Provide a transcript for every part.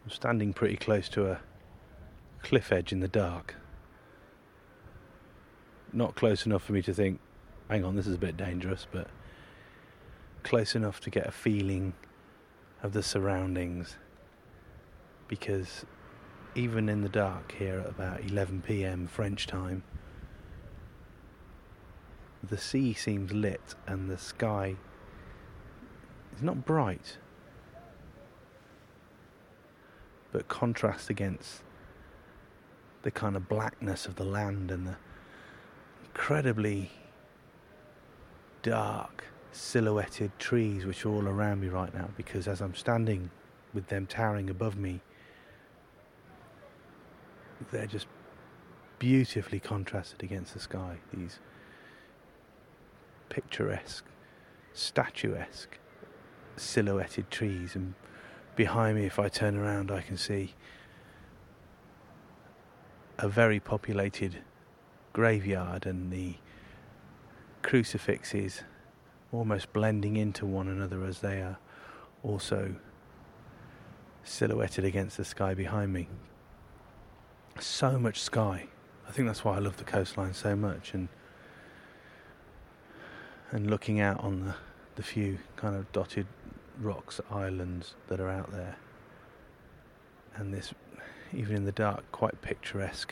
I'm standing pretty close to a cliff edge in the dark. Not close enough for me to think, hang on, this is a bit dangerous, but close enough to get a feeling of the surroundings, because even in the dark here at about 11 p.m. French time, the sea seems lit and the sky is not bright, but contrasts against the kind of blackness of the land and the incredibly dark silhouetted trees which are all around me right now, because as I'm standing with them towering above me, they're just beautifully contrasted against the sky. These picturesque, statuesque, silhouetted trees, and behind me, if I turn around, I can see a very populated graveyard and the crucifixes almost blending into one another as they are also silhouetted against the sky behind me. So much sky. I think that's why I love the coastline so much, and looking out on the few kind of dotted rocks, islands that are out there, and this, even in the dark, quite picturesque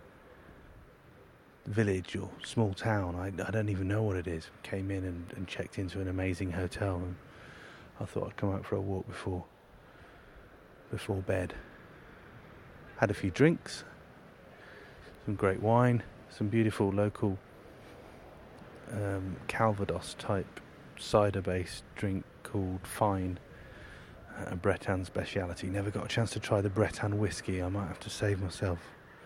village or small town. I don't even know what it is. Came in and checked into an amazing hotel, and I thought I'd come out for a walk before bed. Had a few drinks, some great wine, some beautiful local Calvados type cider based drink called Fine, a Breton speciality. Never got a chance to try the Breton whiskey. I might have to save myself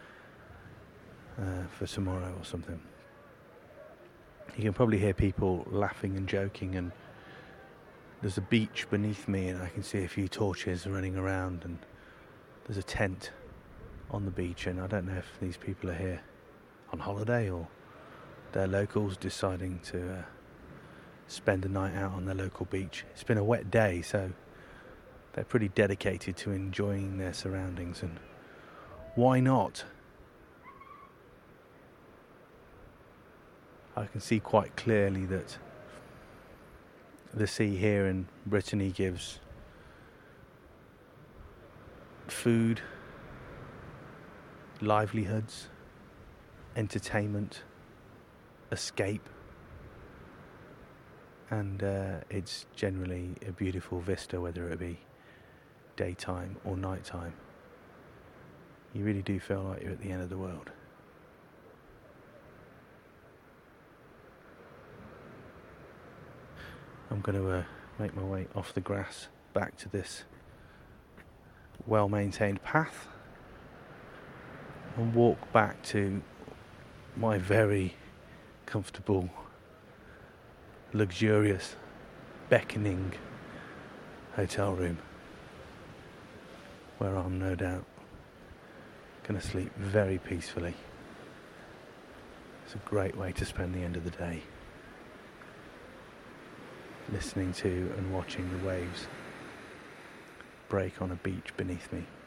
for tomorrow or something. You can probably hear people laughing and joking, and there's a beach beneath me and I can see a few torches running around, and there's a tent on the beach, and I don't know if these people are here on holiday or they're locals deciding to spend a night out on their local beach. It's been a wet day, so they're pretty dedicated to enjoying their surroundings, and why not? I can see quite clearly that the sea here in Brittany gives food, livelihoods, entertainment, escape, and it's generally a beautiful vista, whether it be daytime or nighttime. You really do feel like you're at the end of the world. I'm going to make my way off the grass back to this well-maintained path and walk back to my very comfortable, luxurious, beckoning hotel room, where I'm no doubt going to sleep very peacefully. It's a great way to spend the end of the day, listening to and watching the waves break on a beach beneath me.